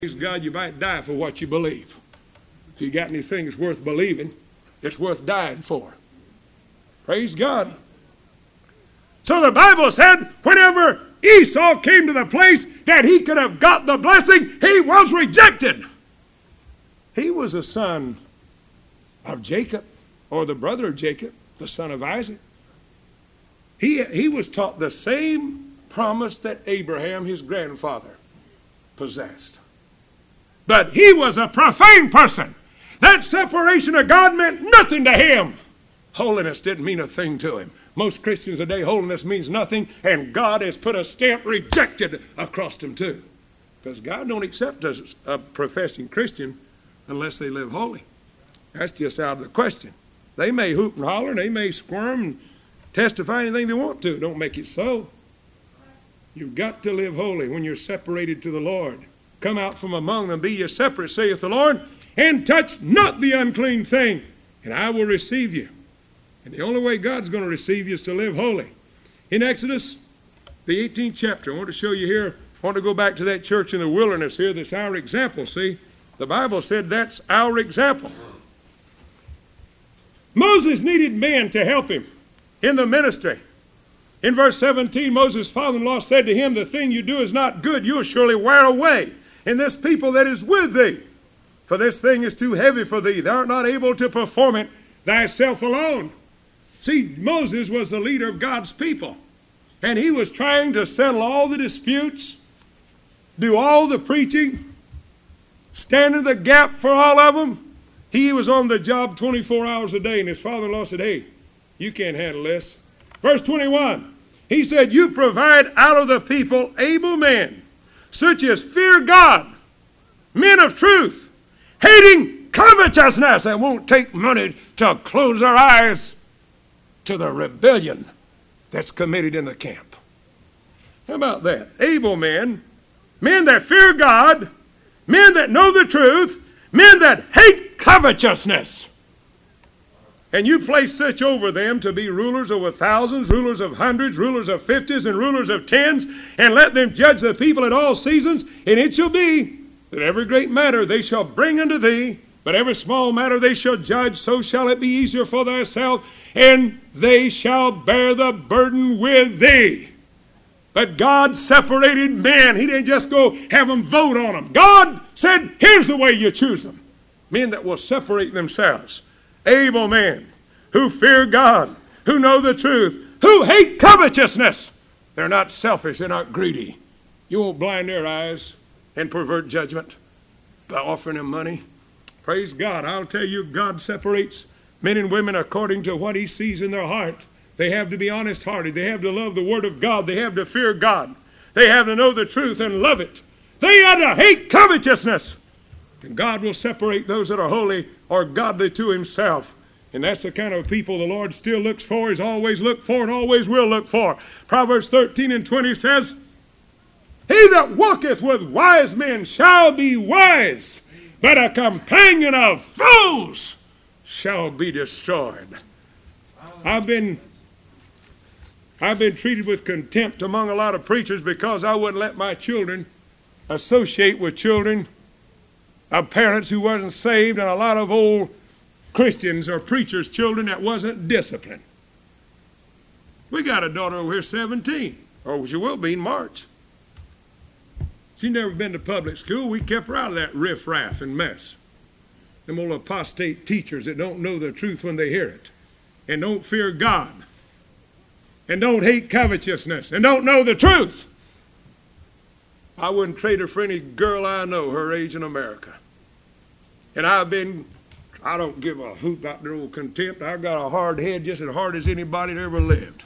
Praise God, you might die for what you believe. If you got anything that's worth believing, it's worth dying for. Praise God. So the Bible said whenever Esau came to the place that he could have got the blessing, he was rejected. He was a son of Jacob, or the brother of Jacob, the son of Isaac. He was taught the same promise that Abraham, his grandfather, possessed. But he was a profane person. That separation of God meant nothing to him. Holiness didn't mean a thing to him. Most Christians today, holiness means nothing, and God has put a stamp rejected across them too. Because God don't accept a professing Christian unless they live holy. That's just out of the question. They may hoop and holler, and they may squirm and testify anything they want to. Don't make it so. You've got to live holy when you're separated to the Lord. Come out from among them, be ye separate, saith the Lord, and touch not the unclean thing, and I will receive you. And the only way God's going to receive you is to live holy. In Exodus, the 18th chapter, I want to show you here, I want to go back to that church in the wilderness here. That's our example, see? The Bible said that's our example. Moses needed men to help him in the ministry. In verse 17, Moses' father-in-law said to him, the thing you do is not good. You'll surely wear away in this people that is with thee. For this thing is too heavy for thee. Thou art not able to perform it thyself alone. See, Moses was the leader of God's people. And he was trying to settle all the disputes, do all the preaching, stand in the gap for all of them. He was on the job 24 hours a day. And his father-in-law said, hey, you can't handle this. Verse 21, he said, you provide out of the people able men, such as fear God, men of truth, hating covetousness, that won't take money to close their eyes to the rebellion that's committed in the camp. How about that? Able men, men that fear God, men that know the truth, men that hate covetousness. And you place such over them to be rulers over thousands, rulers of hundreds, rulers of fifties, and rulers of tens, and let them judge the people at all seasons. And it shall be that every great matter they shall bring unto thee, but every small matter they shall judge, so shall it be easier for thyself, and they shall bear the burden with thee. But God separated men. He didn't just go have them vote on them. God said, here's the way you choose them. Men that will separate themselves. Able men who fear God, who know the truth, who hate covetousness. They're not selfish, they're not greedy. You won't blind their eyes and pervert judgment by offering them money. Praise God. I'll tell you, God separates men and women according to what he sees in their heart. They have to be honest-hearted. They have to love the Word of God. They have to fear God. They have to know the truth and love it. They have to hate covetousness. And God will separate those that are holy or godly to himself. And that's the kind of people the Lord still looks for, has always looked for, and always will look for. Proverbs 13:20 says, he that walketh with wise men shall be wise, but a companion of fools shall be destroyed. I've been treated with contempt among a lot of preachers because I wouldn't let my children associate with children of parents who wasn't saved, and a lot of old Christians or preachers' children that wasn't disciplined. We got a daughter over here, 17, or she will be in March. She's never been to public school. We kept her out of that riff-raff and mess. Them old apostate teachers that don't know the truth when they hear it, and don't fear God, and don't hate covetousness, and don't know the truth. I wouldn't trade her for any girl I know her age in America. And I don't give a hoot about their old contempt. I've got a hard head just as hard as anybody that ever lived.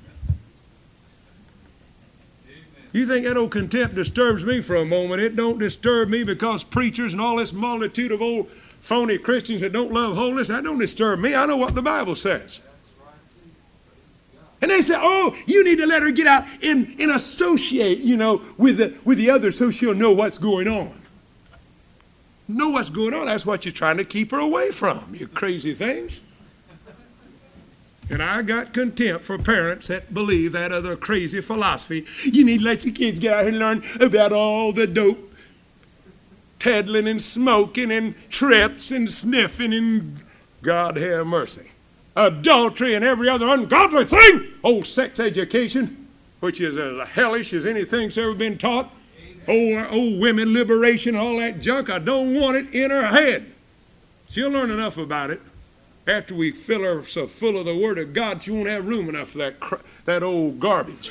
You think that old contempt disturbs me for a moment? It don't disturb me because preachers and all this multitude of old phony Christians that don't love holiness, that don't disturb me. I know what the Bible says. And they say, oh, you need to let her get out and associate, with the others so she'll know what's going on. Know what's going on. That's what you're trying to keep her away from, you crazy things. And I got contempt for parents that believe that other crazy philosophy. You need to let your kids get out here and learn about all the dope peddling and smoking and trips and sniffing and God have mercy. Adultery and every other ungodly thing. Old sex education, which is as hellish as anything's ever been taught. Old women liberation, all that junk. I don't want it in her head. She'll learn enough about it. After we fill her so full of the Word of God, she won't have room enough for that old garbage.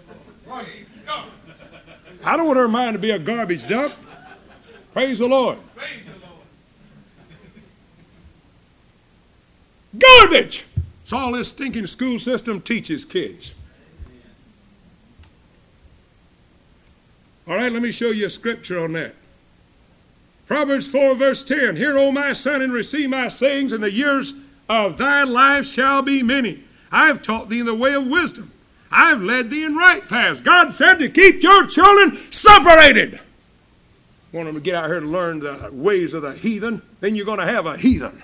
I don't want her mind to be a garbage dump. Praise the Lord. Garbage! It's all this stinking school system teaches kids. All right, let me show you a scripture on that. Proverbs 4, verse 10. Hear, O my son, and receive my sayings, and the years of thy life shall be many. I have taught thee in the way of wisdom. I have led thee in right paths. God said to keep your children separated. Want them to get out here and learn the ways of the heathen, then you're going to have a heathen.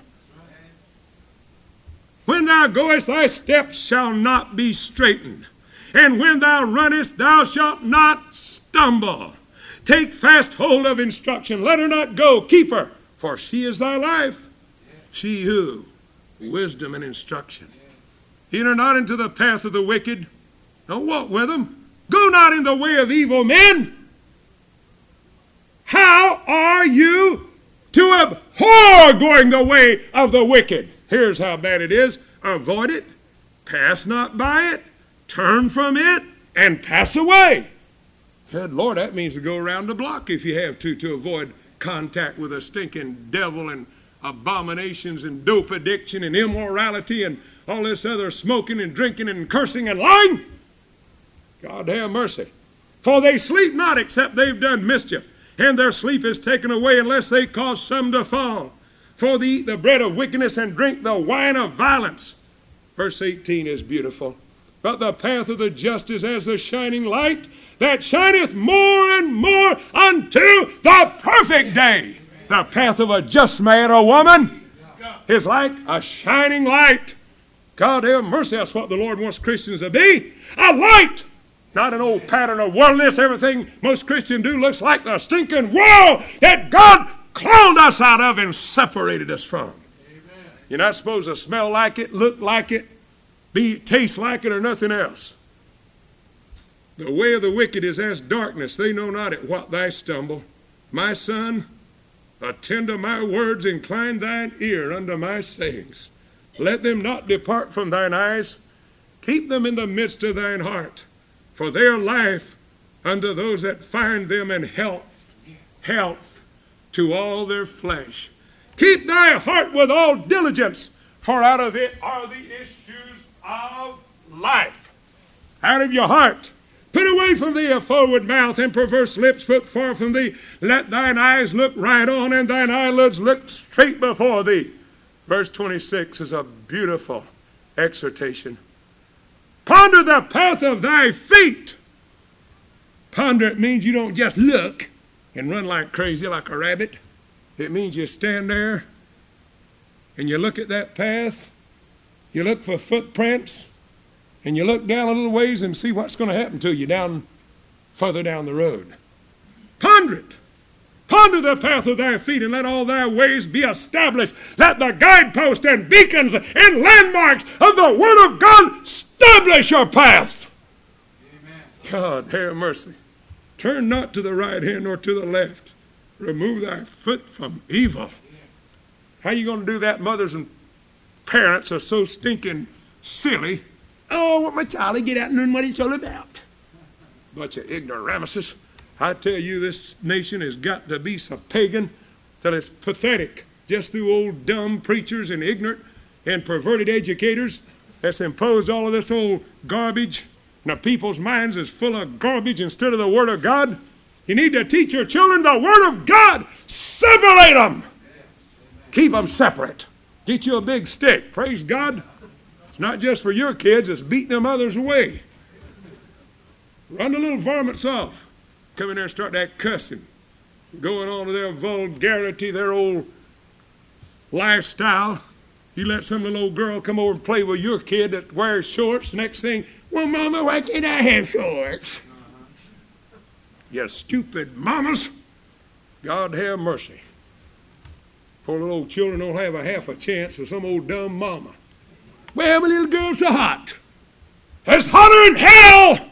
When thou goest, thy steps shall not be straitened. And when thou runnest, thou shalt not stumble. Take fast hold of instruction. Let her not go. Keep her, for she is thy life. She who? Wisdom and instruction. Enter not into the path of the wicked. Don't walk with them. Go not in the way of evil men. How are you to abhor going the way of the wicked? Here's how bad it is. Avoid it. Pass not by it. Turn from it and pass away. Good Lord, that means to go around the block if you have to avoid contact with a stinking devil and abominations and dope addiction and immorality and all this other smoking and drinking and cursing and lying. God have mercy. For they sleep not except they've done mischief, and their sleep is taken away unless they cause some to fall. For they eat the bread of wickedness and drink the wine of violence. Verse 18 is beautiful. But the path of the just is as the shining light that shineth more and more unto the perfect day. The path of a just man or woman is like a shining light. God have mercy, that's what the Lord wants Christians to be. A light, not an old pattern of worldliness. Everything most Christians do looks like the stinking world that God called us out of and separated us from. Amen. You're not supposed to smell like it, look like it, taste like it, or nothing else. The way of the wicked is as darkness. They know not at what they stumble. My son, attend to my words, incline thine ear unto my sayings. Let them not depart from thine eyes. Keep them in the midst of thine heart. For they are life unto those that find them, and health to all their flesh. Keep thy heart with all diligence, for out of it are the issues of life. Out of your heart. Put away from thee a forward mouth, and perverse lips put far from thee. Let thine eyes look right on, and thine eyelids look straight before thee. Verse 26 is a beautiful exhortation. Ponder the path of thy feet. Ponder, it means you don't just look and run like crazy like a rabbit. It means you stand there and you look at that path. You look for footprints. And you look down a little ways and see what's going to happen to you further down the road. Ponder it. Ponder the path of thy feet, and let all thy ways be established. Let the guideposts and beacons and landmarks of the Word of God establish your path. Amen. God, have mercy. Turn not to the right hand nor to the left. Remove thy foot from evil. How are you going to do that? Mothers and parents are so stinking silly. Oh, I want my child to get out and learn what it's all about. Bunch of ignoramuses. I tell you, this nation has got to be so pagan that it's pathetic. Just through old dumb preachers and ignorant and perverted educators that's imposed all of this old garbage. Now people's minds is full of garbage instead of the Word of God. You need to teach your children the Word of God. Separate them. Keep them separate. Get you a big stick. Praise God. It's not just for your kids, it's beating them others away. Run the little varmints off. Come in there and start that cussing. Going on to their vulgarity, their old lifestyle. You let some little old girl come over and play with your kid that wears shorts. Next thing, well, Mama, why can't I have shorts? You stupid mamas. God have mercy. Poor little old children don't have a half a chance of some old dumb mama. Well, my little girl's so hot. It's hotter than hell.